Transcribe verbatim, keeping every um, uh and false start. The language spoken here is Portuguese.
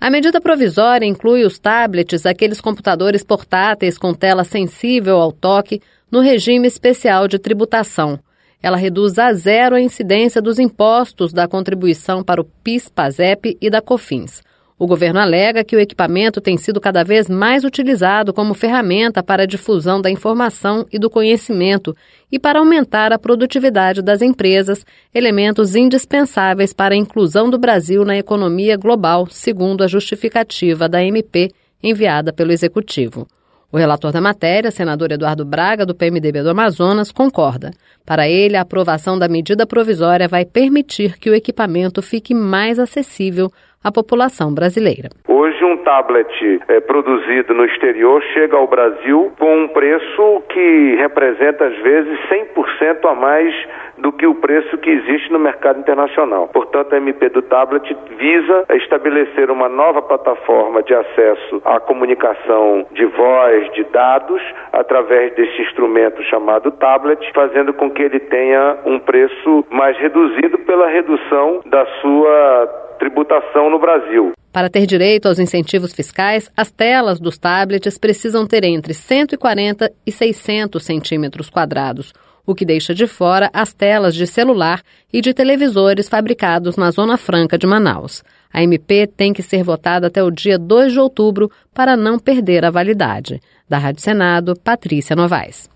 A medida provisória inclui os tablets, aqueles computadores portáteis com tela sensível ao toque, no regime especial de tributação. Ela reduz a zero a incidência dos impostos da contribuição para o PIS, PASEP e da COFINS. O governo alega que o equipamento tem sido cada vez mais utilizado como ferramenta para a difusão da informação e do conhecimento e para aumentar a produtividade das empresas, elementos indispensáveis para a inclusão do Brasil na economia global, segundo a justificativa da M P enviada pelo Executivo. O relator da matéria, senador Eduardo Braga, do P M D B do Amazonas, concorda. Para ele, a aprovação da medida provisória vai permitir que o equipamento fique mais acessível à população brasileira. Hoje, um tablet é, produzido no exterior chega ao Brasil com um preço que representa, às vezes, cem por cento a mais do que o preço que existe no mercado internacional. Portanto, a M P do tablet visa estabelecer uma nova plataforma de acesso à comunicação de voz, de dados, através desse instrumento chamado tablet, fazendo com que ele tenha um preço mais reduzido pela redução da sua tributação no Brasil. Para ter direito aos incentivos fiscais, as telas dos tablets precisam ter entre cento e quarenta e seiscentos centímetros quadrados, o que deixa de fora as telas de celular e de televisores fabricados na Zona Franca de Manaus. A M P tem que ser votada até o dia dois de outubro para não perder a validade. Da Rádio Senado, Patrícia Novaes.